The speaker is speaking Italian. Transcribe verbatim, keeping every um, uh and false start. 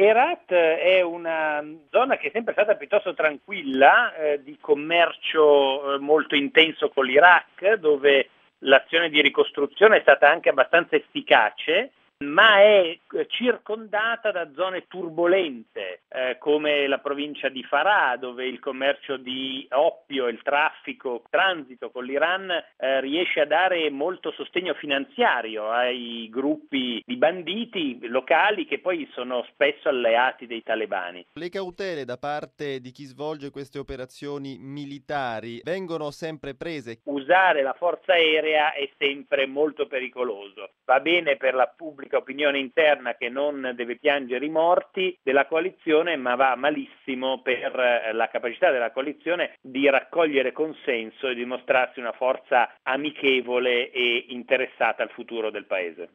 Herat è una zona che è sempre stata piuttosto tranquilla, eh, di commercio eh, molto intenso con l'Iraq, dove l'azione di ricostruzione è stata anche abbastanza efficace, ma è circondata da zone turbolente, eh, come la provincia di Farah, dove il commercio di oppio e il traffico, transito con l'Iran eh, riesce a dare molto sostegno finanziario ai gruppi di banditi locali che poi sono spesso alleati dei talebani. Le cautele da parte di chi svolge queste operazioni militari vengono sempre prese. Usare la forza aerea è sempre molto pericoloso. Va bene per la pubblica opinione interna che non deve piangere i morti della coalizione, ma va malissimo per la capacità della coalizione di raccogliere consenso e dimostrarsi una forza amichevole e interessata al futuro del paese.